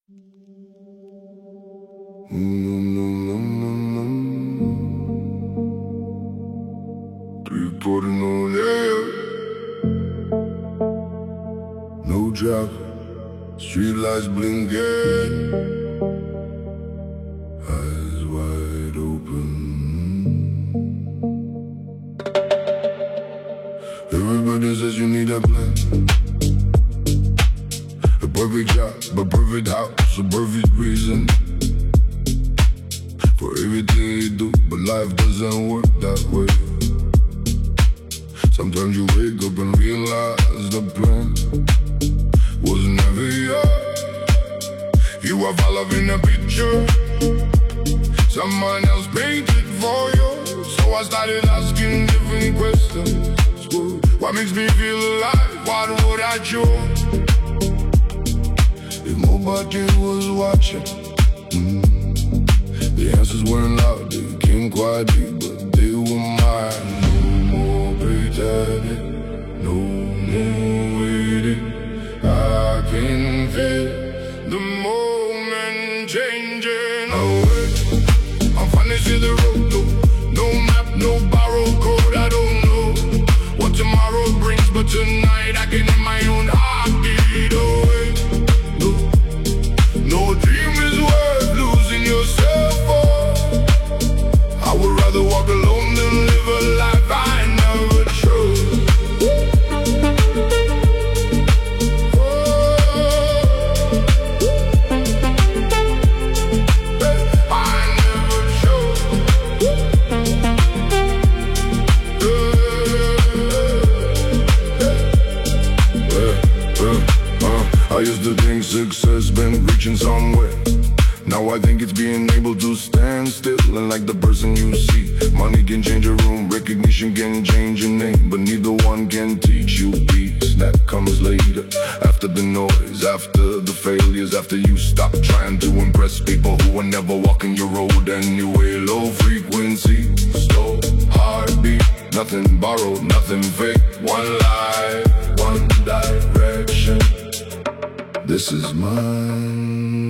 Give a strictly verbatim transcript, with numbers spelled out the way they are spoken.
three forty on air. No driver, street lights blinking, eyes wide open. Everybody says you need a plan, a perfect job, a perfect house, a perfect reason for everything you do, but life doesn't work that way. Sometimes you wake up and realize the plan was never yours. You are following a picture someone else painted for you. So I started asking different questions. What makes me feel alive? What would I choose if nobody was watching? Mm. The answers weren't loud, they came quietly, but they were mine. No more pretending, no more waiting. I can feel the moment changing. Away, I'm finally see the road. No, no map, no borrowed code. I don't know what tomorrow brings, but tonight I can hear my own heartbeat. Away, no, no dream is worth losing yourself for. I would rather walk alone than live a life I never chose. I used to think success meant reaching somewhere. Now I think it's being able to stand still and like the person you see. Money can change a room, recognition can change your name, but neither one can teach you peace. That comes later, after the noise, after the failures, after you stop trying to impress people who are never walking your road anyway. Low frequency, slow heartbeat, nothing borrowed, nothing fake. One life, one direction. This is mine.